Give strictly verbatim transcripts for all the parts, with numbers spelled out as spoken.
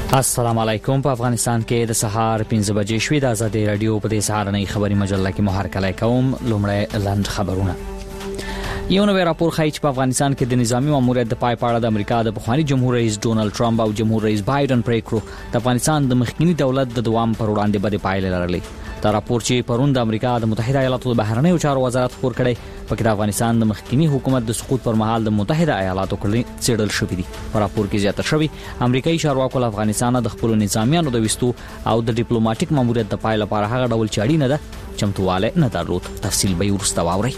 السلام علیکم. په افغانستان کې د سهار پنځه بجې شوې. د آزادۍ رادیو په دې سهارنۍ خبري مجله کې مو هرکلی کوم. لومړی لاند خبرونه. یو نوې راپور ښیي چې په افغانستان کې د نظامی ماموریت د پای په اړه د امریکا د پخوانی جمهور رئیس ډونالد ټرمپ او جمهور رئیس بایدن پریکړو د افغانستان د مخکنی دولت د دوام پر وړاندې بدې پایلې لرلې. دا راپور چې پرون د امریکا د متحده ایالاتو د بهرنیو چارو وزارت خپور کړی، پکې د افغانستان د مخکنی حکومت د سقوط پر مهال د متحده ایالاتو کړنې څېړل شوې دي. په راپور کې زیاته شوی امریکایي چارواکو له افغانستان د خپل نظامیانو د وستو او د ډیپلوماټیک ماموریت د پای لپاره هغه ډول چاړي نه ده چمتواله نه درلود. تفصیل به ورسته واورئ.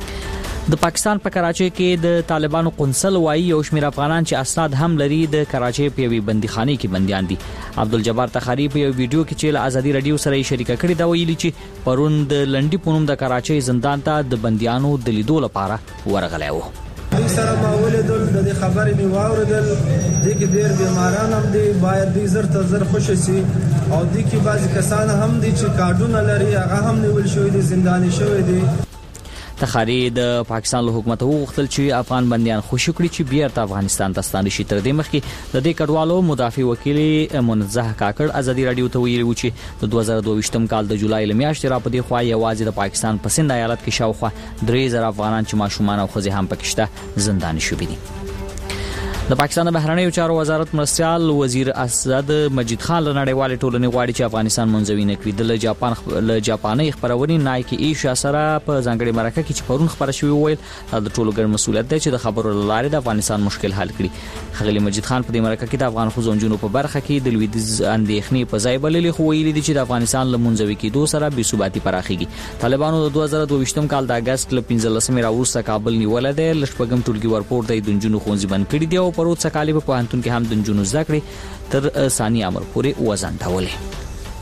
د پاکستان په کراچۍ کې د طالبانو قنصل وایي یو شمېر افغانان چې اسناد هم لري د کراچۍ په یوې بندیخانه کې بنديان دي. عبدالجبار تخاری په یو ویډیو کې چې له آزادي رادیو سره یې شریکه کړې دا ویلي چې پرون د لنډي پونم د کراچۍ زندان ته د بنديانو د لیدو لپاره ورغلی و. دوی سره ما ولیدل، د خبرې مې واوریدل، د کې ډېر بیماران هم دي، باید دوی زر ته زر خوشي شي، او د کې بعضی کسان هم دي چې کارډونه لري، هغه هم نیول شوی دي، زنداني شوی دي. تخاری د پاکستان له حکومت وغوښتل چې افغان بنديان خوشي کړي چې بیرته افغانستان ته ستانه شي. تر دې مخکې د دې کډوالو مدافع وکیل منزه کاکړ آزادي رادیو ته ویلي و چې د دوه زره دوه کال د جولای ل میاشتې را پدې خوا یوازې د پاکستان په سند ایالت کې شاوخوا درې زره افغانان چې ماشومان او ښځې هم پکې شته زنداني شوي دي. د پاکستان د بهرنیو چارو وزارت مرستيال وزیر اسد مجید خان له نړیوال ټولنې غواړي چې افغانستان منځوي نه کړي. د جاپان له جاپاني خبرونې نایکی ایشا سره په ځانګړي مرکه کې چې پرون خبره شوې ویل دا د ټولو ګډ مسولیت دی چې د خبرو لاره د افغانستان مشکل حل کړي. خغلی مجید خان په دې مرکه کې د افغان خوځونجونو په برخه کې د لویدیځ اندېښنې په ځای بللې خو ویلي دي چې د افغانستان له منځوي کېدو سره بې ثباتي پراخيږي. طالبانو د دوه زره دوه کال د اگست ل پنځلسمې راوروسته کابل نیولای دی. لشپږم ټولګي ورپورته د جنونو خونځي بند کړي دي او پروت سکالي په پوهنتون کې هم د جنونو زده کړې تر ثاني امر پورې وزنډولې.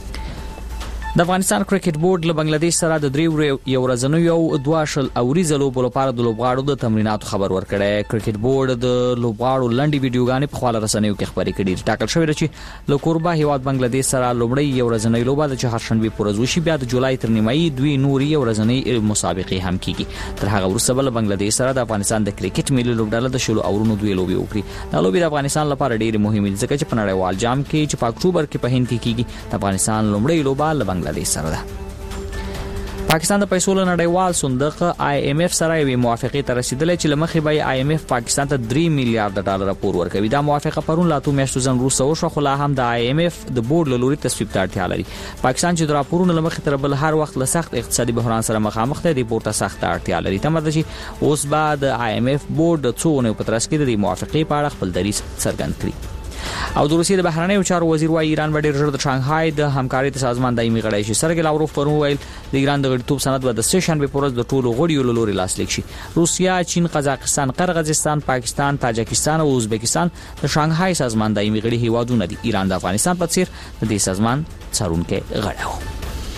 د افغانستان کرکټ بورډ له بنگلاديش سره د درې یو ورځنیو یو دوه شل اوریزه لوبو لپاره د لوبغاړو د تمریناتو خبر ورکړی. کرکټ بورډ د لوبغاړو لنډي ویډیوګانې په خپل رسنیو کې خبرې کړي. ټاکل شوی چې له کوربه هیواد بنگلاديش سره لومړی یو ورځنی لوبه د چهارشنبه پر ورځ وشي، بیا د جولای تر نیمایي دوی نوري یو ورځنی مسابقې هم کیږي. تر هغه وروسته بل بنگلاديش سره د افغانستان د کرکټ ملي لوبډله د شلو اورونو دوی لوبي وکړي. دا لوبي د افغانستان لپاره ډېر مهمه دي ځکه چې په نړیوال جام کې چې په اکتوبر کې په هند کې کیږي. د افغانستان لومړی لوبه له بنگلاديش سره ده. پاکستان د پیسو له نړیوال صندوق آی ایم اف سره یوې موافقې ته رسیدلې چې لمخې به آی ایم اف پاکستان ته درې میلیارډ ډالر پور ورکوي. دا موافقه پرون لا تو میاشتو ځن وروسته وشوه، خو لا هم د آی ایم اف د بورډ له لوري تصویب ته اړتیا لري. پاکستان چې د راپورونو لمخې تر بل هر وخت له سخت اقتصادي بحران سره مخامخ دی، د پورته سخت اړتیا لري. تمه ده چې اوس به د آی ایم اف بورډ د څو نه په ترڅ کې د موافقې په اړه خپل دریځ څرګند کړي. او د روسیې د بهرنیو چارو وزیر وايي ایران به ډېر ژر د شانګهای د همکارۍ د سازمان دایمي غړی شي. سرګی لاوروف پرون ویل د ایران د غړیتوب سند به د سه شنبه پر ورځ د ټولو غړیو له لوري لاسلیک شي. روسیا، چین، قزاقستان، قرغیزستان، پاکستان، تاجکستان او ازبکستان د شانګهای سازمان دایمي غړي هیوادونه دي. ایران د افغانستان په څیر د دې سازمان څارونکي غړی و.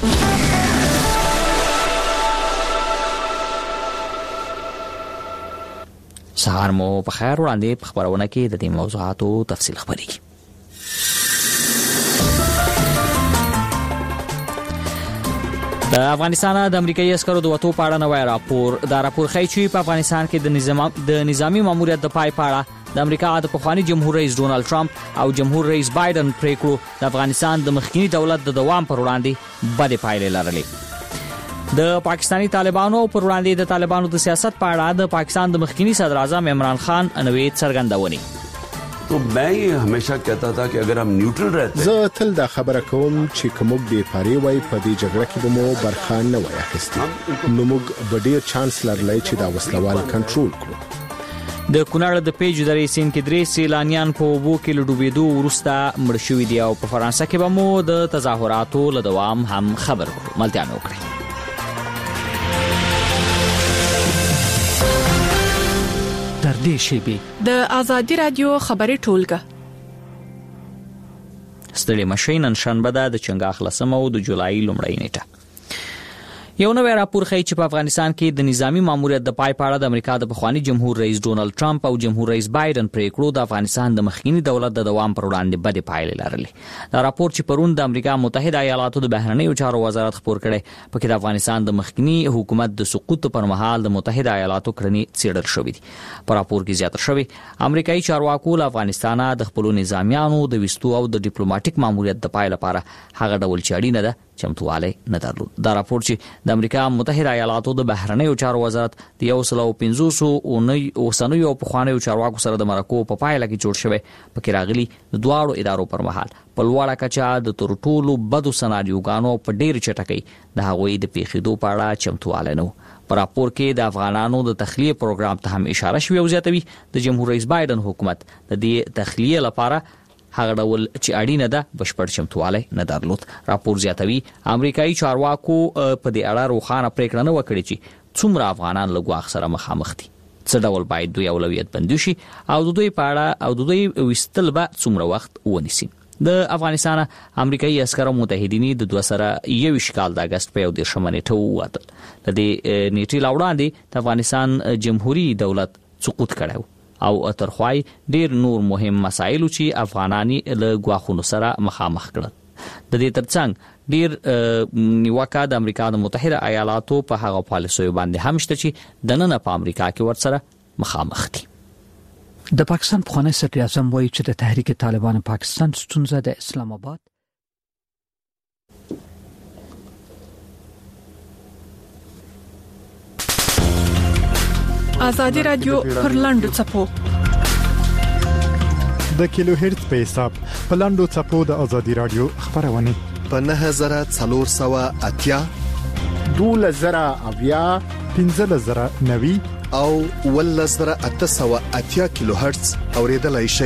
سهار مو په خیر. وړاندې په خبرونه کې د دې موضوعاتو تفصیل خبرېږي. د افغانستان د امریکایي عسکرو د وټو په اړه نوی راپور. دا راپور ښیي چې په افغانستان کې د نظام د نظامی ماموریت د پای په اړه د امریکا د پخوانی جمهور رئیس ډونالد ټرمپ او جمهور رئیس بایدن پریکړو د افغانستان د مخکنی دولت د دوام پر وړاندې بدې پایلې لرلې. د پاکستانی طالبانو پر وړاندې د طالبانو د سیاست په اړه د پاکستان د مخکنی صدر اعظم عمران خان انوي څرګندونې. تو میں یہ ہمیشہ کہتا تھا کہ اگر ہم نیوٹرل رہتے زه تل دا خبره کوم چې کوم بې پاري وای په دې جګړه کې به مو برخه نه وای اخیستي، نو موږ به ډېر چانس لرلای چې دا وسلوال کنټرول کړو. د کونړ د پیج درې سین کې درې سیلانیان په اوبو کې له ډوبېدو وروسته مړ شوي دي او په فرانسه کې به مو د تظاهراتو له دوام هم خبر کړو. ملتیا مې وکړئ. تر دې شیبې د آزادي رادیو خبري ټولګه. ستړي مشي نن شنبه ده د چنګاښ لسمه او د جولای لومړۍ نیټه. یو نوې راپور ښیي چې په افغانستان کې د نظامی ماموریت د پای پاړه د امریکا د پخوانی جمهور رئیس ډونالد ټرمپ او جمهور رئیس بایدن پریکړو د افغانستان د مخکینی دولت د دوام پر وړاندې بدې پایلې لرلې. دا راپور چې پرون د امریکا متحده ایالاتو د بهرنیو چارو وزارت خپور کړي په کې د افغانستان د مخکینی حکومت د سقوط پر مهال د متحده ایالاتو کړنې څېړل شوې دي. په راپور کې زیاته شوی امریکایي چارواکو له افغانستان د خپل نظامیانو د وستو او د ډیپلوماټیک ماموریت د پای لپاره هغه ډول چاړي نه ده چمتواله نه درلود. دا راپور چې د امریکا متحده ایالاتو د بهرنیو چارو وزارت د یو سل او پنځوس اوسنیو او پخوانیو چارواکو سره د مرکو په پایله کې جوړ شوی پکې راغلي د دواړو ادارو پر مهال په لوړه کچه د تر ټولو بدو سناریوګانو په ډیر چټکۍ د هغوی د پیښېدو په اړه چمتواله نه. په راپور کې د افغانانو د تخلیه پروګرام ته هم اشاره شوې او زیاتوي د جمهور رئیس بایدن حکومت د دې تخلیه لپاره هغه ډول چې اړینه ده بشپړ چمتواله نه درلود. راپور زیاتوي امریکایي چارواکو په دې اړه روښانه پریکړه نه وکړي چې څومره افغانان له ګواښ سره مخامخ دي، څه ډول باید دوی اولویت بندي شي او د دوی په اړه او د دوی وستل به څومره وخت ونیسي. د افغانستان امریکایي عسکر متحدینی د دوه سره یو شکال د اگست په یو دیرشمه نیټه ووتل. د دې نیټې لاوړاندې د افغانستان جمهوریت دولت سقوط کړو او ترخوای ډیر نور مهم مسایل چې افغانانی له ګواښونو سره مخامخ کړل. د دې ترڅنګ ډیر نیوکه د امریکا د متحده ایالاتو په هغه پالیسیو باندې هم شته چې د نن په امریکا کې ورسره مخامخ دي. د پاکستان پخوانی صدر اعظم وایي چې د تحریک طالبان پاکستان ستونزه د اسلام آباد آزادی رادیو پر لاندو چپو د کیلو هرتز په حساب په لاندو چپو د آزادی رادیو خبرونه په نه هزار څلور سوه اتیا دوه زره اویا پنځه زره نوي او ول زره اته سوه اتیا کیلو هرتز اوریدلای شي.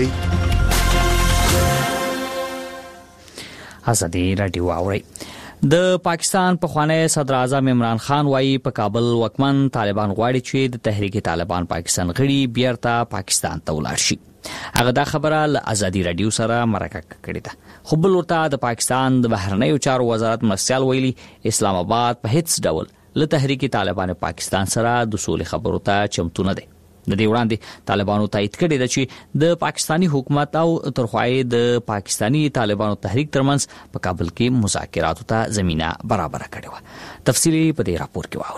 آزادی رادیو اوري. د پاکستان پخوانی صدر اعظم عمران خان وایي په کابل وکمن طالبان غواړي چې د تحریک طالبان پاکستان غړي بیرته پاکستان ته ولاړ شي. هغه دا خبره له آزادی رادیو سره مرکه کړې ده. خو بل ورته د پاکستان د بهرنیو چارو وزارت مرستیال ویلي اسلام آباد په هیڅ ډول له تحریک طالبان پاکستان سره د سولې خبرو ته چمتو نه دی. د دې وړاندې طالبانو تایید کړی دی چې د پاکستانی حکومت او ترخوای د پاکستانی طالبانو تحریک ترمنځ په کابل کې مذاکراتو ته زمينه برابر کړې و. تفصیلی په دې راپور کې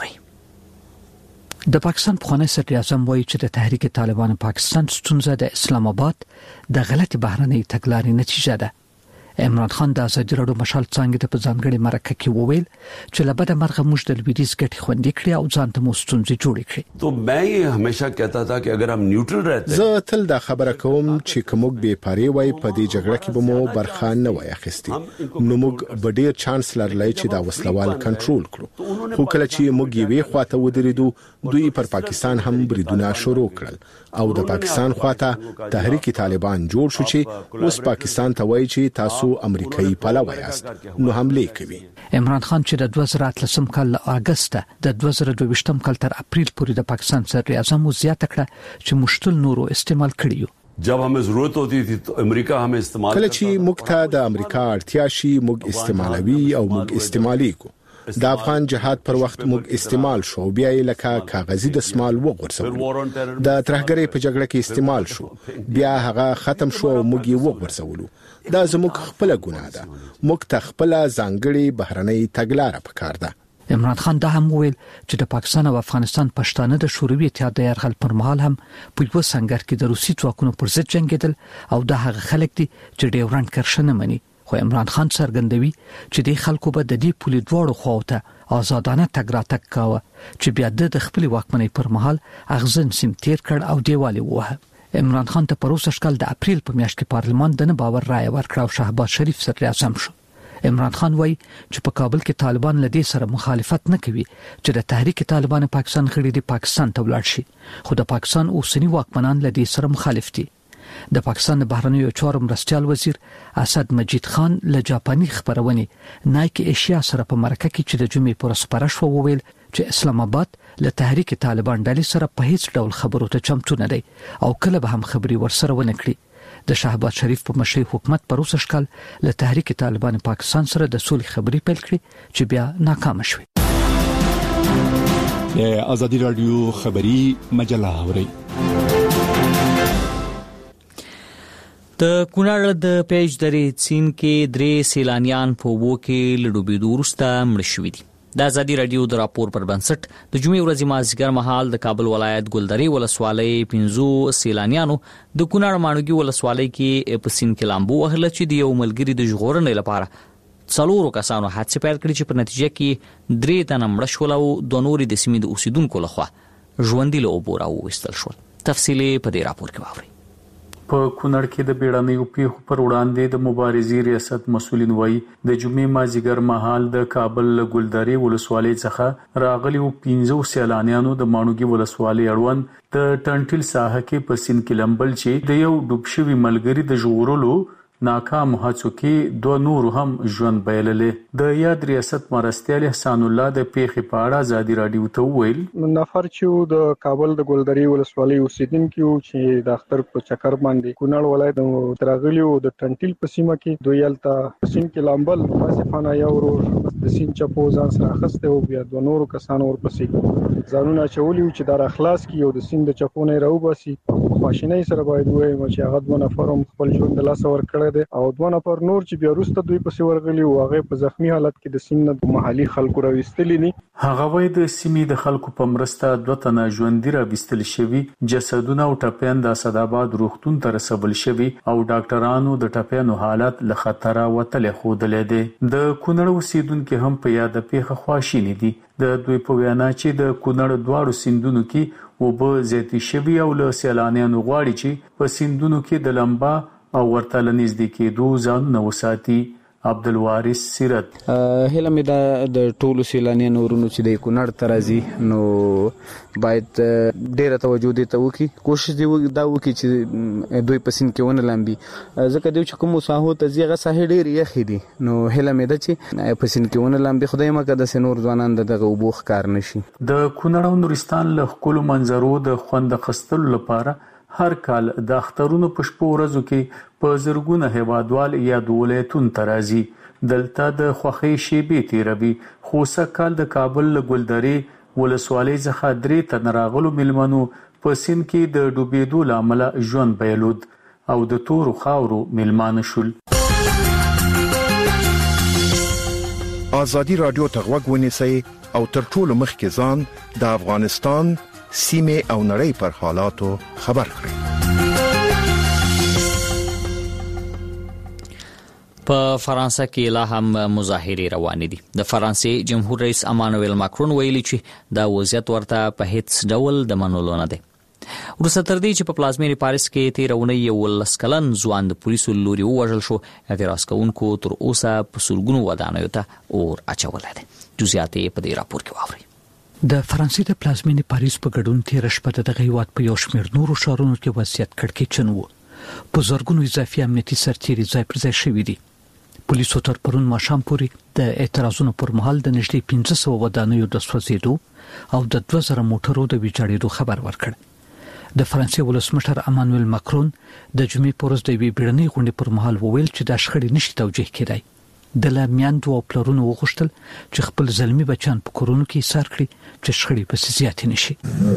واورئ. د پاکستان پخوانی صدر اعظم وایي چې د تحریک طالبان پاکستان ستونزه د اسلام آباد د غلط بهرنۍ تګلارې نتیجه ده. عمران خان د آزادی رادیو مشال څنګه ته په ځانګړي مرکه کې وویل چې لبد مرغه موږ د لویدیز ګټي خوندې کړې او ځان ته مستونزې جوړې کړې. تو मैं ये हमेशा कहता था कि अगर हम न्यूट्रल रहते زه تل دا خبره کوم چې کومګ به پاره وای په دې جګړه کې به مو برخه نه وای اخیستي نو موږ بډیر چانس لرلای چې دا وسلوال کنټرول کړو. خو کله چې موږ یې خواته ودرېدو دوی پر پاکستان هم بریدونه شروع کړل او د پاکستان خواته تحریک طالبان جوړ شو چې اوس پاکستان ته وایي چې تاسو امریکایي پلوی یاست نو حمله کوي. عمران خان چې د دوه زره اتلسم کال له اگست د دوه زره دوه ویشتم کال تر اپریل پورې د پاکستان صدر اعظم زیاته کړه چې مشتل نورو استعمال کړیو. जब हमें जरूरत होती थी तो अमेरिका हमें इस्तेमाल کله چې موږ ته د امریکا اړتیا شي موږ استعمالوي او موږ استعمالي کو. د افغان جهاد پر وخت موږ استعمال شو بیا یې لکه کاغذي دسمال وغورځول. د ترهګرۍ په جګړه کې استعمال شو بیا هغه ختم شو او موږ یې وغورځولو. دا زموږ خپل ګناه ده. موږ ته خپل ځانګړي بهرنۍ تګلارې پکار ده. عمران خان دا هم ویل چې د پاکستان او افغانستان پښتانه د شوروي اتحاد د يرغل پر مهال هم په یو سنگر کې د روسي ځواکونو پر ضد جنگیدل او دا هغه خلک دي چې ډیورنډ کرښه نه مني. خو عمران خان څرګندوي چې د خلکو به د دې پولې دواړو خواته آزادانه تګ راتګ کاوه چې بیا د خپل واکمنۍ پر مهال اغزن سیم تیر کړ او دیوالي وه. عمران خان ته پروسه شکل د اپریل په میاشت کې پارلمان د نه باور رائے ورکړ او شهباز شریف صدر اعظم شو. عمران خان وایي چې په کابل کې طالبان له دې سره مخالفت نه کوي چې د تحریک طالبان پاکستان غړي د پاکستان ته ولاړ شي. خو د پاکستان اوسنی واکمنان له دې سره مخالف دي. د پاکستان د بهرنیو چارو مرستیال وزیر اسد مجید خان له جاپاني خبرونه نایکی ایشیا سره په مرکه کې چې د جمعې پر سپارښت شو وویل چې اسلام آباد له تحریک طالبان ډلې سره په هیڅ ډول خبرو ته چمتو نه دی او کله به هم خبري ورسره ونه کړي. د شهباز شریف په مشرۍ حکومت پروسه شکل له تحریک طالبان پاکستان سره د سولې خبري پیل کړې چې بیا ناکام شوه. د ازادي رادیو خبری مجله اوري د کونړ د پیج درې سین کې درې سیلانیان په وو کې لډوبېدو وروسته مړ شوي دي. د ازادي رادیو د راپور پر بنسټ د جمعې ورځې مازیګر مهال د کابل ولایت ګلدرې ولسوالۍ پنځو سیلانیانو د کونړ ماڼوګي ولسوالۍ کې په سین کې لامبو وهله چې د یو ملګري د ژغورنې لپاره څلورو کسانو حادثه پیل کړې چې په نتیجه کې درې تنه مړه شول او دوه نور د سیمې د اوسیدونکو لخوا ژوندي له اوبو راوویستل شول. تفصیلي په دې راپور کې واورئ. په کونړ کې د بیړنیو پیښو پر وړاندې د مبارزې ریاست مسؤلین وایي د جمعې مازیګر مهال د کابل ګلدرې ولسوالۍ څخه راغلي پنځه سیلانیانو د ماڼوګي ولسوالۍ اړوند د ټنټل ساحه کې په سین کې لمبل چې د یو ډوب شوي ملګري د ژغورلو ناکام هڅو کې دوه نور هم ژوند بایللې. د یاد ریاست مرستیال احسان الله د پیښې په اړه ازادي رادیو ته وویل نفر چې د کابل د ګلدرې ولسوالۍ اوسیدونکي وو چې د اختر په چکر باندې کونړ ولایت د ترغلیو د ټنټل په سیمه کې دوی یلتا سین کې لامبل ماسفانه یو ورو د سین چپو ځان سره اخسته او بیا دوه نور کسانو ورپسې ځانونه چولی چې د اخلاص کې یو د سین د چپو نه راوباسي ماشینای سره باید وایم چې هغه دوه نفر هم خپل ژوند د لاس ور کړی او دوه نفر نور چې بیا وروسته دوی پسې ورغلي او هغه په زخمی حالت کې د سین د محلي خلکو راوستلي دي. هغه وایي د سیمې د خلکو په مرسته دوه تنه ژوندي راوستل شوي جسدونه او ټپیان د اسداباد روغتون ته رسول شوي او ډاکټرانو د ټپیانو حالت له خطره وتلې ښودلې دي. د کونړ اوسیدونکو هم په یاد پیښه خواشیني دي. د دوی په وینا چې د کونړ دواړو سیندونو کې اوبه زیاتې شوي او له سیلانیانو غواړي چې په سیندونو کې د لمبا او ورته لنځدې کېدو ځانونه وساتي. عبدالوارث سیرت هله مې دا د ټولو سیلانیانو ورونو چې د کونړ ته راځي نو باید ډېره توجه دې ته وکړي کوشش دې دا وکړي چې دوی په سیند کې ونه لامبي ځکه دوی چې کومو ساحو ته ځي هغه ساحې ډېرې یخې دي نو هله مې ده چې په سیند کې ونه لامبي خدای مکړه داسې نور ځوانان د دغه اوبو ښکار نه شي. د کونړ او نورستان له ښکلو منظرو د خوند اخیستلو لپاره هر کال د اخترونو په شپو ورځو کې په زرګونه هیوادوال یا د ولایتونو ته راځي. دلته د خوښۍ شیبې تیروي. خو سږکال د کابل له ګلدرې ولسوالۍ څخه درې تنه راغلو میلمنو په سیند کې د ډوبېدو له امله ژوند بایلود او د تورو خاورو میلمانه شول. ازادي رادیو ته غوږ ونیسئ او تر ټولو مخکې ځان د افغانستان سیمه او نړۍ پر حالاتو خبر کړئ. په فرانسه کې لا هم مظاهرې روانې دي. د فرانسې جمهور رئیس امانوئل ماکرون ویلي چې دا وضعیت ورته په هیڅ ډول د منلو نه دی. وروسته تر دې چې په پلازمینې پاریس کې تېره اونۍ یولس کلن ځوان د پولیسو له لوري ووژل شو اعتراض کوونکو تر اوسه په سلګونو ودانیو ته اور اچولی دی. جزئیات یې په دې راپور کې واورئ. د فرانسې د پلازمینې پاریس په ګډون تېره شپه د دغه هیواد په یو شمېر نورو ښارونو کې وضعیت کړکېچن و. په زرګونو اضافي امنیتي سرتېري ځای پر ځای شوي دي. پولیسو تر پرون ماښام پورې د اعتراضونو پر مهال د نږدې پنځه سوه ودانیو د سوځېدو او د دوه زره موټرو د ویجاړېدو خبر ورکړ. د فرانسې ولسمشر امانوئل ماکرون د جمعې په ورځ د یوې بیړنۍ غونډې پر مهال وویل چې دا شخړې نشي توجیه کېدای. د لا میندو او پلرونو وغوښتل چې خپل زلمي بچیان په کورونو کې ایسار کړي چې شخړې پسې زیاتې نشي.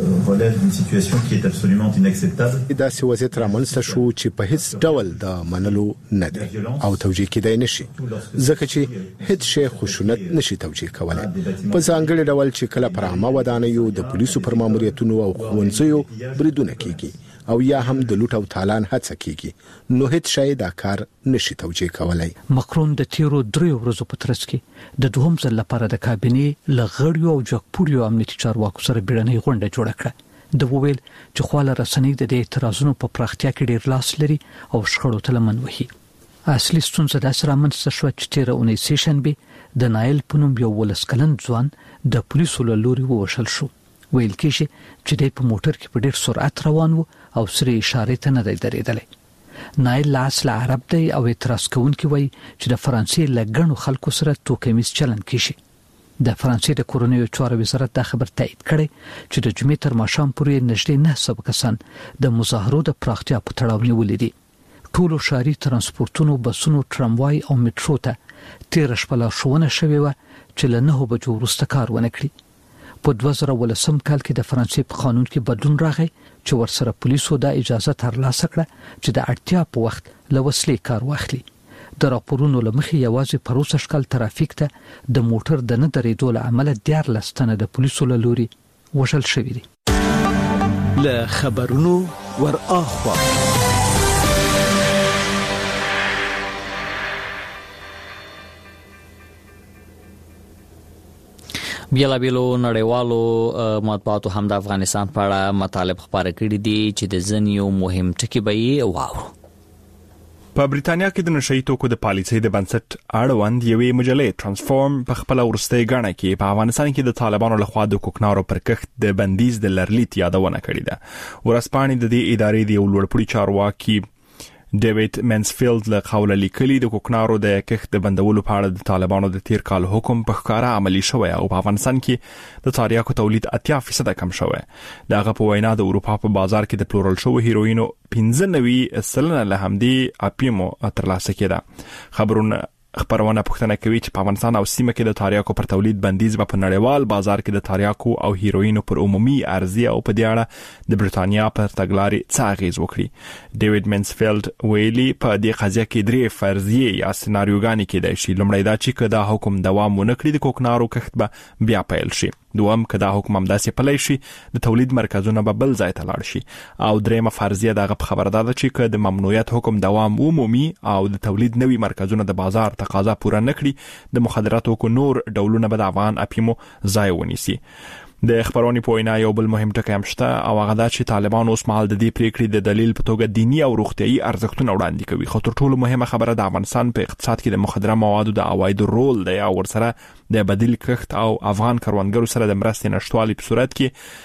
داسې وضعیت رامنځته شو چې په هیڅ ډول د منلو نه دی او توجیه کېدای نشي ځکه چې هیڅ شی خشونت نشي توجیه کولای. په ځانګړي ډول چې کله پر عامه ودانیو د پولیسو پر ماموریتونو او ښوونځیو بریدونه کیږي او یا هم د لوټ او تالان هڅه کیږي نو هیڅ شی دا کار نشي توجیه کولای. ماکرون د تیرو دریو ورځو په ترڅ کې د دوهم ځل لپاره د کابینې له غړیو او جګپوړیو امنیتي چارواکو سره بیړنۍ غونډه جوړه کړه. د وویل چې خواله رسنۍ د دې اعتراضونو په پراختیا کې ډیر لاس لري او شخړو ته لمن وهي. اصلي ستونزه دا سره منځته شوه چې تیره اونۍ سې شنبه د نایل په نوم یو ولس کلن ځوان د پولیسو له لوري ووژل شو. ویل کېږي چې د په موټر کې په ډیر سرعت روان وو او سره اشاره ته نه دی درېدلی. نایل لاس له عرب دی او اعتراض کوونکي وایي چې د فرانسې له ګڼو خلکو سره توکمیز چلن کیږي. د فرانسې د کورنیو چارو وزارت دا خبر تایید کړی چې د جمعې تر ماښام پورې نږدې نه سوه کسان د مظاهرو د پراختیا په تړاو نیولي دي. ټولو ښاري ترانسپورتونو بسونو ټراموای او میټرو ته تیره شپه لارښوونه شوې وه چې له نهو بجو وروسته کار ونه کړي. په دوه زره ولسم کال کې د فرانسې په قانون کې بدلون راغی چې ورسره پولیسو د اجازه ترلاسه کړه چې د اړتیا په وخت له وسلې کار واخلي. د راپورونو لمخې یوازې پروسه شکل ترافیک ته د موټر د نه درېدو له امله دیارلس تنه د پولیسو له لوري وژل شوي دي. له خبرونو ور اخوا بیلا بیلو نړیوالو مطبوعاتو هم د افغانستان په اړه مطالب خبره کړي دي چې د ځینو مهم ټکي به یې واورو. په بریتانیا کې د نشئی توکو د پالیسۍ د بنسټ اړوند یوې مجلې ترانسفورم په خپل ورستۍ غاڼه کې په افغانستان کې د طالبانو لخوا د کوکنارو پر کښت د بندیز د لرلیت یادونه کړې ده. ورسپانې د دې ادارې د یو لوړپوړي چارواکي ډیوډ منسفیلد له قوله لیکلي د کوکنارو د کښت د بندولو په اړه د طالبانو د تیر کال حکم په ښکاره عملی شوی او په افغانستان کې د تریاکو تولید اتیا فیصد کم شوی. دغه په وینا د اروپا په بازار کې د پلورل شوی هیروینو پنځه نوي سلنه له همدې اپیمو ترلاسه کېده. خبرونه خبرونه پوښتنه کوي چې په افغانستان او سیمه کې د تریاکو پر تولید بندیز په نړیوال بازار کې د تریاکو او هیروینو پر عمومي ارزي او په دې اړه د بریتانیا پر تګلارې څه اغیز وکړي. ډیوډ منسفیلد ویلي په دې قضیه کې درې فرضیې یا سناریوګانې کېدای شي. لومړی دا چې کدا حکم دوام ونه کړي د کوکنارو کښت به بیا پیل شي. دوم کدا حکم هم داسې پلی شي د تولید مرکزونه به بل ځای ته لاړ شي. او دریمه فرضیه دغه خبره ده چې کدا د ممنوعیت حکم دوام عمومي او د تولید نوي مرکزونه د بازار تقاضا پوره نکړي د مخدراتو کو نور ډولونه به د افغان اپیمو ځای ونیسي. د خبرونې په وینا یو بل مهم ټکی هم شته او هغه دا چې طالبان اوس مهال د دې پریکړې د دلیل په توګه دینی او روغتيایي ارزښتونه وړاندې کوي. خو تر ټولو مهمه خبره د افغانستان په اقتصاد کې د مخدره موادو د عوایدو رول دی او ورسره د بدیل کښت او افغان کروندګرو سره د مرستې نشټوالي په صورت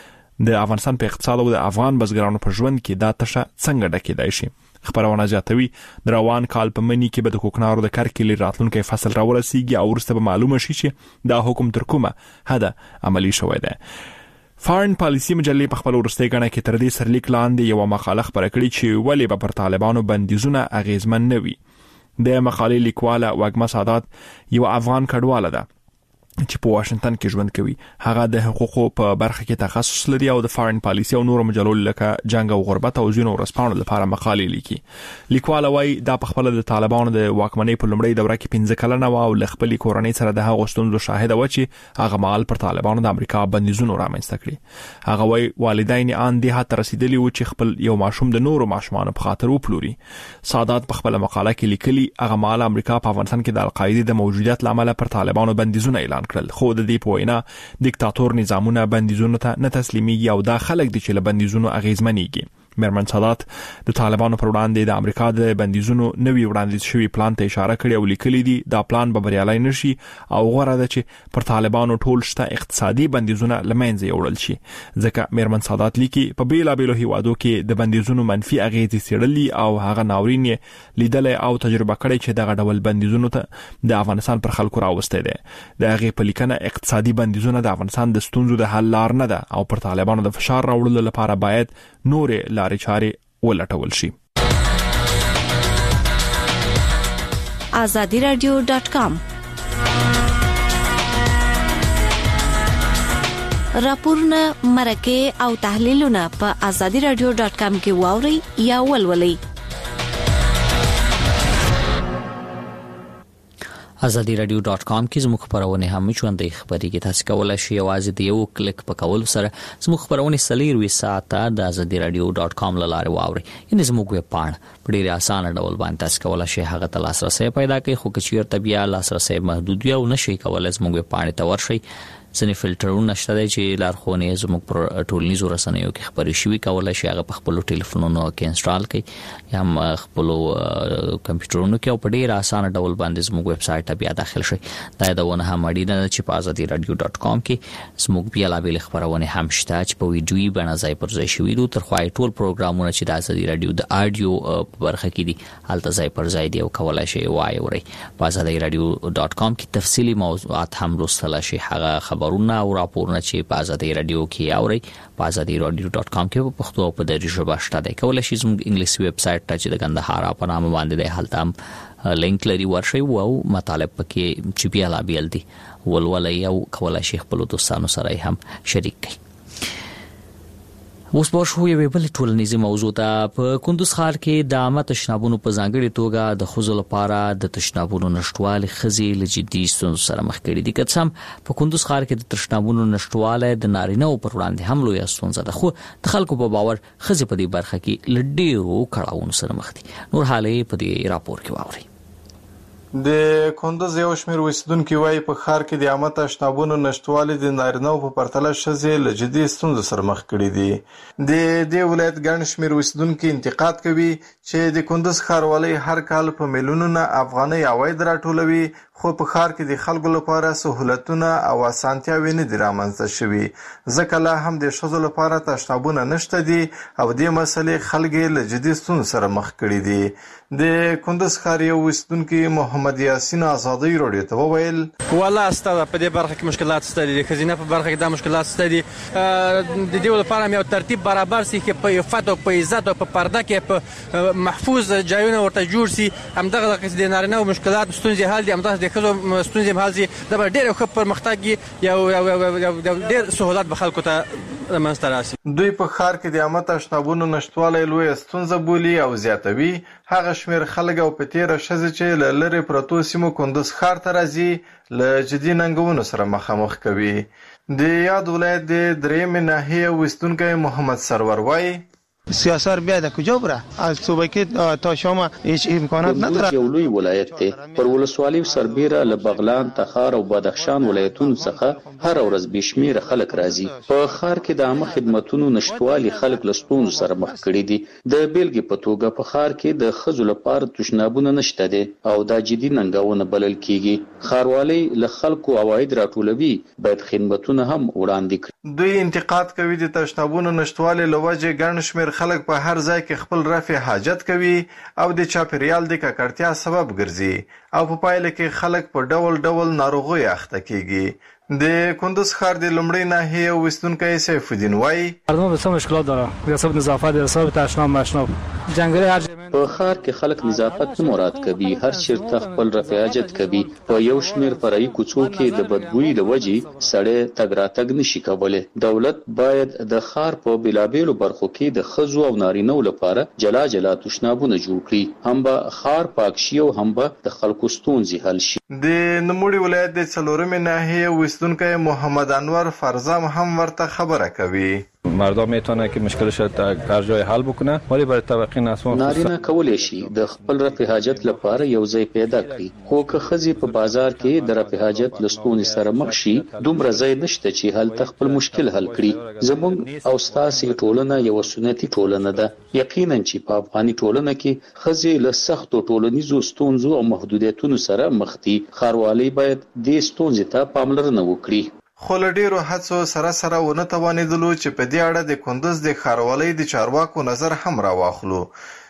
کې د افغانستان په اقتصاد او د افغان بزګرانو په ژوند کې دا تشه څنګه ډکېدای شي. خبرونه زیاتوي د روان کال په منی کې به د کوکنارو د کرکیلې راتلونکي فصل راورسیږي او ورسته به معلومه شي چې دا حکم تر کومه حد عملی شوی دی. فارن پالیسی مجلې په خپل ورستۍ غاڼه کې تر دې سرلیک لاندې یو مقاله خبره کړې چې ولې به پر طالبانو بندیزونه اغیزمن نه وي. د مقالې لیکواله وګما سادات یو افغان کډواله ده چې په واشنگټن کې ژوند کوي. هغه د حقوقو په برخه کې تخصص لري او د فارن پالیسی او نورو مجلو لکه جنگ او غربت او ځینو ورسپانو لپاره مقالې لیکي. لیکواله وايي دا په خپل د طالبانو د واکمنۍ په لومړۍ دوره کې پنځه کلنه و او ل خپل کورنۍ سره د هغو ستونزو شاهده و چې هغه مال پر طالبانو د امریکا بندیزونو رامنځته کړي. هغه وايي والدین ان دې هڅه رسیدلی و چې خپل یو ماشوم د نورو ماشومانو په خاطر وپلوري. سادات په خپل مقاله کې لیکلي هغه مال امریکا په افغانستان کې د القاعده د موجودیت لامل پر طالبانو بندیزونه اعلان کړل. خو د دې په وینا دیکتاتور نظامونه بندیزونو ته نه تسلیميږي او دا خلک دي چې له بندیزونو اغیزمنېږي. میرمن سادات د طالبانو پر وړاندې د امریکا د بندیزونو نوي وړاندیز شوی پلان ته اشاره کړې او لیکلي دي دا پلان به بریالي نشي او غوړه ده چې پر طالبانو ټول شته اقتصادي بندیزونه لمنځه یوړل شي. ځکه میرمن سادات لیکي په بیلا بیلو هیوادو کې د بندیزونو منفي اغیزې سیړلي او هغه ناورین لیدل او تجربه کړی چې دغه ډول بندیزونو ته د افغانستان پر خلکو راوسته دي. د هغه په لیکنه اقتصادي بندیزونه د افغانستان د ستونزو د حل لار نه ده او پر طالبانو د فشار راوړلو لپاره باید نور لارې چارې ولټول شي. azadi radio dot com راپورونه مرکه او تحلیلونه په azadi radio dot com کې واوري یا ولولئ. azadi radio dot com کې زموږ خبرونه هم ژوندۍ خبري کې تاسو کولای شئ یوازې د یو کلیک په کول سره زموږ خبرونه سلیر وي ساته د azadi radio dot com لاره واوري. یعنی زموږ ویب پاڼه په ډیر اسانه ډول باندې تاسو کولای شئ هغه ته لاسرسي پیدا کړئ. خو که چیرته بیا لاسرسي محدود یا نشي کولای زموږ ویب پاڼه ته ورشئ. ځنې فلټرونه شته چې لارښوونې زموږ پر ټولنیزو رسنیو کې خبري شوي کولای شي هغه په خپل ټلیفونونو کې انسټال کړئ یا هم خپل کمپیوټرونو کې او په ډیر اسانه ډول باندې زموږ ویب سټ ته بیا داخل شئ. دا د ونه هم اړینه ده چې په azadi radio dot com کې زموږ بیا لا بیل خبرونه هم شته چې په ویډیوي بڼه ځای پر ځای شوي دي. تر خو ټول پروګرامونه چې د azadi radio د آډیو په برخه کې دي هلته ځای پر ځای دی او کولای شئ وای اورئ. په azadi radio dot com کې تفصیلی موضوعات هم لوستل شي. هغه خبرونه او راپورونه چې په azadi radio کې اورئ په azadi radio dot com کې په پښتو او په دری ژبه شته دی. کولای شئ زموږ انګلیسي ویب سټ ته چې د ګندهارا په نامه باندې دی هلته هم لینک لري ورشئ او مطالب پکې چې بیا لا بیل دي ولولای او کولای شي خپل دوستانو سره هم شریک کړي. اوس به شو یو بل ټولنیزه موضوع ته. په کندوز ښار کې د عامه تشنابونو په ځانګړي توګه د ښځو لپاره د تشنابونو نشټوالی ښځې له جدي ستونزو سره مخ کړي دي. که څه هم په کندوز ښار کې د تشنابونو نشټوالی د نارینه‌و پر وړاندې هم لویه ستونزه ده، خو د خلکو په باور ښځې په دې برخه کې له ډېرو کړاوونو سره مخ دي. نور حال یې په دې راپور کې واورئ. د کندوز یو شمېر اوسیدونکي وایي په ښار کې د عامه تشنابونو نشتوالی د نارینه‌و په پرتله ښځې له جدي ستونزو سره مخ کړي دي. د دې ولایت ګڼ شمېر اوسیدونکي انتقاد کوي چې د کندوز ښاروالۍ هر کال په میلیونونه افغانۍ عواید راټولوي، خو په ښار کې د خلکو لپاره سهولتونه او اسانتیاوې نه دي رامنځته شوي، ځکه لا هم د ښځو لپاره تشنابونه نشته دي او دې مسلې خلک له جدي ستونزو سره مخ کړي دي. د کندوز ښار یو اوسیدونکي محمد یاسین آزادۍ راډیو ته وویل: والله ستاسو په دې برخه کې مشکلات شته دي، د ښځینه په برخه کې دا مشکلات شته دي. د دې لپاره یو ترتیب برابر شي چې په عفت او په عزت او په پرده کې په محفوظ ځایونه ورته جوړ شي. همدغه د نارینه او مشکلات ستونزې حل دي، همدغه د ښځو ستونزې حل شي. دا به ډېر ښه پرمختګ یو ډېر سهولت به خلکو ته رامنځته راشي. دوی په ښار کې د عامه تشنابونو نشتوالی لویه ستونزه بولي او زیاتوي هغه شمېر خلک او په تېره ښځې چې له لرې پرتو سیمو کندوز ښار ته راځي له جدي ننګونو سره مخامخ کوي. د یاد ولایت د درېیمې ناحیې اوسیدونکی محمد سرور وایي: سیاست بیا د کجا بره از صوبه کې تا شام هیچ امکانات نداره. یو لوی ولایت دی، پر ولسوالۍ سربیره له بغلان، تخار او بدخشان ولایتونو څخه هر ورځ بشمیره خلک راځي. په ښار کې د عامه خدماتونو نشټوالي خلک له ستونزو سره مخ کړي دي. د بیلګې په توګه په ښار کې د ښځو لپاره تشنابونه نشته دي او دا جدي ننګونه بلل کیږي. ښاروالۍ له خلکو عواید راټولوي، باید خدمتونه هم وړاندې کړي. دوی انتقاد کوي د تشنابونو نشټوالي له وجې ګڼ شمېر خلک په هر ځای کې خپل رفع حاجت کوي او د چاپیریال د ککړتیا سبب ګرځي او په پایله کې خلک په ډول ډول ناروغیو اخته کیږي. د کندوز ښار د لومړۍ ناحیې اوسیدونکی سیف الدین وایي: مردم بسیار مشکلات داره، حساب نظافت، حساب تشناب مشناب جنگلی هر جای. په ښار کې خلک نظافت نه مراد کوي، هر چیرته خپل رفع حاجت کوي. په یو شمېر فرعي کوڅو کې د بدبویي له وجې سړی تګ راتګ نشي کولی. دولت باید د ښار په بېلابېلو برخو کې د ښځو او نارینه‌و لپاره جلا جلا تشنابونه جوړ کړي، هم به ښار پاک شي او هم به د خلکو ستونزې حل شي. د نوموړي ولایت د څلورمې ناحیې اوسیدونکی محمد انور فرزام هم ورته خبره کوي: مردم میتونه که مشکلش در جای حل بکنه، ولی برای طبقه نسوان نارینه کولی شي د خپل رفع حاجت لپاره یو ځای پیدا کړي، خو که ښځې په بازار کې د رفع حاجت له ستونزې سره مخ شي، دومره ځای نشته چې هلته خپل مشکل حل کړي. زموږ او ستاسې ټولنه یو سنتي ټولنه ده. یقینا چې په افغاني ټولنه کې ښځې له سختو ټولنیزو ستونزو او محدودیتونو سره مخ دي. ښاروالۍ باید دې ستونزې ته پاملرنه وکړي. خو له ډېرو هڅو سره سره ونه توانېدلو چې په دې اړه د کندوز د ښاروالۍ د چارواکو نظر هم راواخلو.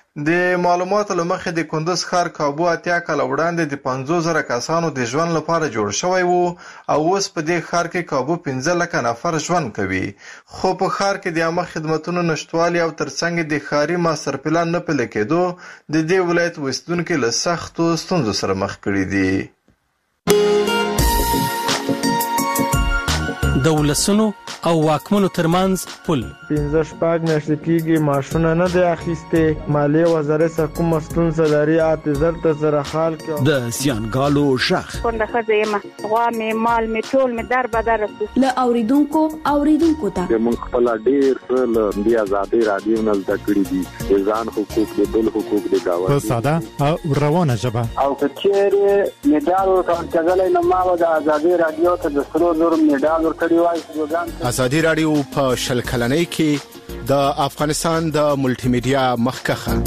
د معلوماتو له مخې د کندوز ښار کابو اتیا کاله وړاندې د پنځوس زره کسانو د ژوند لپاره جوړ شوی و او اوس په دې ښار کې کابو پنځه لکه نفر ژوند کوي. خو په ښار کې د عامه خدمتونو نشتوالي او ترڅنګ د ښاري ماستر پلان نه پلي کېدو د دې ولایت اوسیدونکي له سختو ستونزو سره مخ کړي دي. د ولسونو او واکمنو ترمنځ پل پنځه شپږ میاشتې کېږي معاشونه نه دی اخیستې. مالیې وزارت څخه کومه ستونزه لري اته زر ته زره خال کې د زیانګالو شخ کونډه ښځه یم، غوا مې مال مې ټول مې در بدر رسو له اوریدونکو اوریدونکو ته موږ خپل ډېر څه له دې ازادي رادیو نه زده کړي دي، د ځان حقوق د بل حقوق د گاوه په ساده او روانه ژبه. او که چیرې میډال ورکړل نه ما د ازادي رادیو ته د سرو زر میډال ورکړی وای. ازادي رادیو په شل کلنۍ کې د افغانستان د ملټي میډیا مخکخه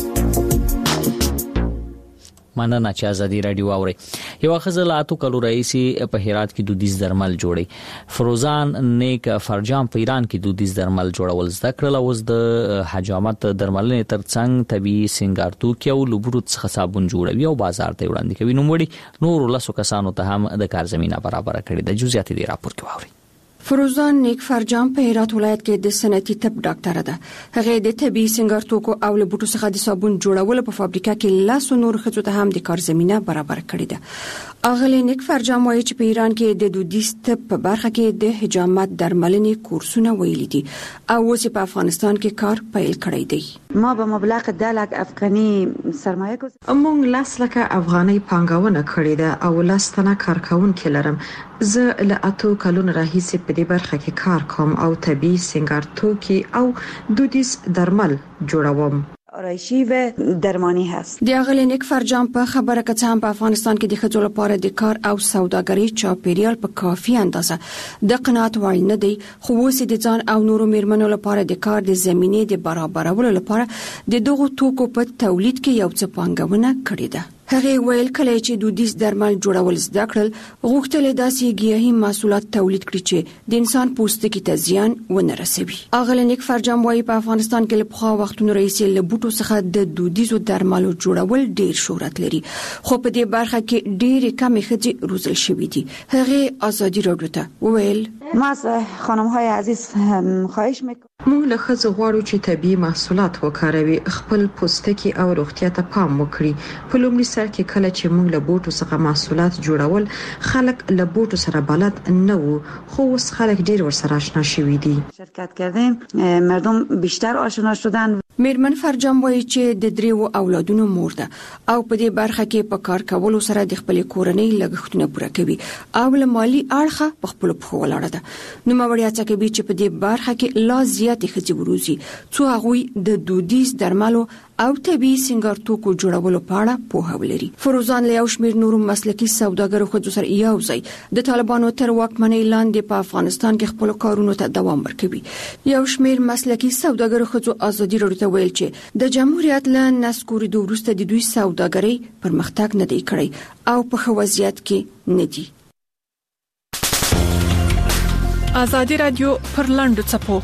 مننه چې ازادي رادیو اوري. یو خزل اتو کلو رئیسي په هرات کې دودیز درمل جوړي. فروزان نیک فرجام په ایران کې دودیز درمل جوړول زده کړل او د حجامت درملنې ترڅنګ طبي سنگارتوکي او لوبرو څخه صابون جوړوي او بازار ته وړاندې کوي. نو مړي نور لاسو کسانو ته هم د کار زمينه برابر کړې ده. جزئیات دې راپور کې واوري. فروزان نیک فرجام په هرات ولایت کې د صنعتي طب ډاکټره ده. هغه د طبي سنگار توکو او له بوټو څخه د صابون جوړولو په فابریکه کې لاس نور خځو ته هم د کار زمينه برابر کړې ده. اغلی نیک فرجام وایي چې په ایران کې د دودیز طب په برخه کې د حجامت درملنې کورسونه ویلي دي او اوس په افغانستان کې کار پیل کړی دی. ما به مبلغ د لک افغاني سرمایه کوم موږ لاس لکه افغاني پانګونه کړې ده او لاستنه کارکون کلرم. زه له اتو کلونو راهیسې په دې برخه کې کار کوم او طبي سنگار توکي او دودیز درمل جوړوم. آرایشی و درمانی هست. د اغلی نیک فرجام په خبره کې هم په افغانستان کې د ښځو لپاره د کار او سوداګرۍ چاپیریال په کافي اندازه د قناعت وړ نه دی، خو اوس د ځان او نورو میرمنو لپاره د کار د زمینې د برابرولو لپاره د دغو توکو په تولید کې یو څه پانګونه کړې ده. هغه ویل کله چې دودیز درمل جوړول زده کړل، غوښتل داسې ګیاهي محصولات تولید کړي چې د انسان پوستکي ته زیان ونه رسوي. اغلی نیک فرجام وایي په افغانستان کې له پخوا وختونو راهیسې له بوټو څخه د دودیزو درملو جوړول ډیر شهرت لري، خو په دې برخه کې ډېرې کمې ښځې روزل شوې دي. هغه ازادي راډیو ته وویل ما از خانم‌های عزیز خواهش میکنم موږ له ښځو غواړو چې طبي محصولات وکاروي، خپل پوستکي او روغتیا ته پام وکړي. په لومړي سر کې کله چې موږ له بوټو څخه محصولات جوړول، خلک له بوټو سره بلد نه وو، خو اوس خلک ډیر ورسره آشنا شوي دي. شرکت کردیم، مردم بیشتر آشنا شدن. میرمن فرجام وایي چې د دریو اولادونو مور ده او په دې برخه کې په کار کولو سره د خپل کورنۍ لګښتونه پوره کوي او له مالی اړخه په خپل پخو ولاړه ده. نو مړیا څه کوي چې په دې برخه کې لا زیات ښځې وروزي څو هغه د دودیز درملو او طبي سنگار توکو جوړولو په اړه پوهه ولري. فروزان له یو شمېر نورو مسلکي سوداګرو ښځو سره یو ځای د طالبانو تر واکمنۍ لاندې په افغانستان کې خپل کارونو ته دوام ورکوي. یو شمېر مسلکي سوداګرو ښځو ازادي راډیو ته ویل چې د جمهوریت له نسکورېدو وروسته د دوی سوداګرۍ پرمختګ نه دی کړی او په ښه وضعیت کې نه دي. ازادي راډیو پر لاندو څپو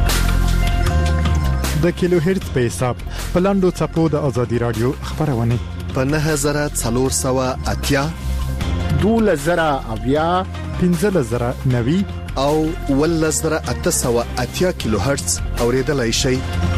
د کیلو هرتز په حساب په لاندو څپو د ازادي راډیو خبرونه په نه زره څلور سوه اتیا دوله زره اویا پنځه زره نوي او ول زره اته سوه اتیا کیلو هرتز اوریدلای شي.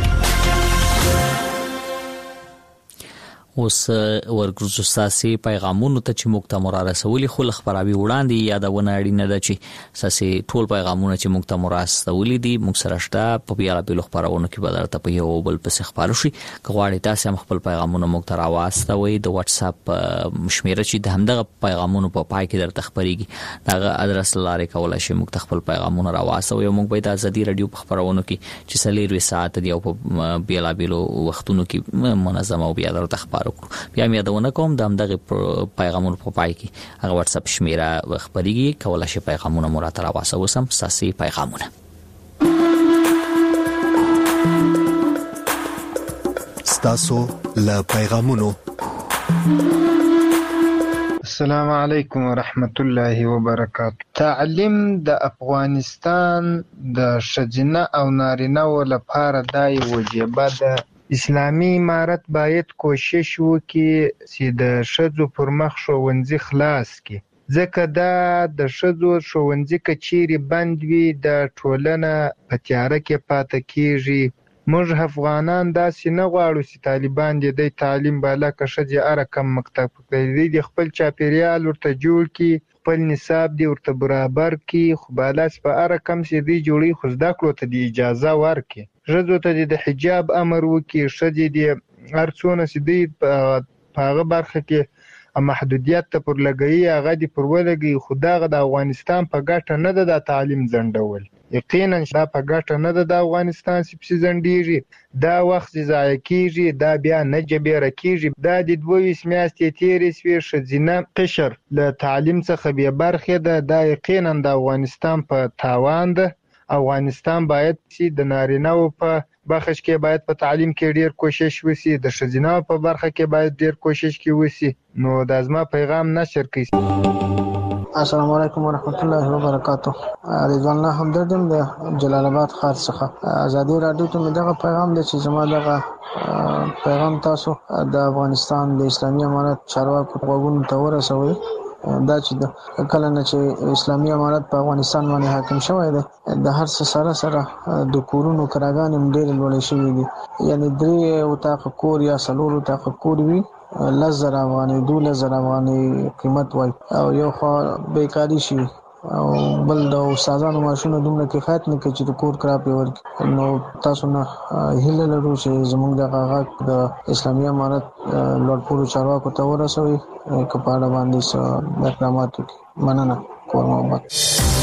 اوس ورګرځو ساسي پیغامونو ته چې موږ ته مراسولي خو خبرابي وړاندې یادونه اړینه ده چې ساسي ټول پیغامونه چې موږ ته مراسولي دي موږ سره شته په بیا بل خبرونه کې بدرته په یو بل پس خبرو شي. غواړئ تاسو هم خپل پیغامونه موږ ته راوستوي د واتس اپ شمیره چې د همدغه پیغامونو په پای کې درته خبريږي دغه ادرس لاره کولای شي موږ ته خپل پیغامونه راوستوي. موږ به د ازادي رادیو په خبرونو کې چې سلیروي ساعت دی او په بیا بل وختونو کې منظم او بیا درته خبر بیا مې یادونه کوم د همدغه پیغامونو په پای کې هغه واتس اپ شمیره خبريږي کولای شي پیغامونه مو راته راوړئ. وسم ساسي پیغامونه ستاسو له پیغامونو. السلام علیکم ورحمت الله وبرکاته. تعلیم د افغانستان د ښځینه او نارینه لپاره دای وجیبه ده. اسلامي امارت باید کوشش وکړي چې د ښځو پر مخ ښوونځي خلاص کړي، ځکه دا د ښځو ښوونځي که چیرې بند وي د ټولنه په تیاره کې پاتې کیږي. موږ افغانان داسې نه غواړو چې طالبان دې د تعلیم بالا که ښځې هر کم مکتب کوي د خپل چاپیریال ورته جوړ کړي، خپل نصاب دی ورته برابر کړي، خو بالاس په هر کم چې دی جوړي خو زده کړو ته د اجازه ورکړي. ښځو ته د حجاب امر وکړي، ښځې د هر څونه چې دی په هغه برخه کې محدودیت ته پر لګوي هغه دې پر ولګوي. خو دغه د افغانستان په ګټه نه ده د تعلیم ځنډول، یقینا دا په ګټه نه ده د افغانستان چې پسې ځنډېږي، دا وخت ضایع کېږي، دا بیا نه جبیره کېږي. دا د دوه میاشتې تېرې شوې ښځینه قشر له تعلیم څخه بې برخې ده، دا یقینا د افغانستان په تاوان ده. افغانستان باید چې د نارینه‌و په برخه کې باید په تعلیم کې ډیر کوشش وشي، د ښځینه‌و په برخه کې باید ډیر کوشش وشي. نو دا زما پیغام نشر کړئ. السلام علیکم ورحمت الله وبرکاته. رضوان الله همدردم د جلال آباد ښار څخه. ازادي راډیو ته مې دغه پیغام دی چې زما دغه پیغام تاسو د افغانستان د اسلامي امارت چارواکو غوږونو ته ورسوئ دا چې د کله نه چې اسلامي امارت په افغانستان باندې حاکم شوی دی د هر څه سره سره د کورونو کراګانې ډېر لوړې شوې دي یعنی درې اتاق کور یا څلور اتاق کور وي لزر افغاني دوله زر افغاني قیمت وای او یو خو بیکاری شي او بل د استادانو ماشونو دومره کفایت نه کوي چې د کور کرا په ورک نو تاسو نه هیله لرو چې زموږ د غاغ د اسلامي امارت لوړپوړو چارواکو ته ورسوي کپاړه باندې اقدامات وکړي مننه کور محمد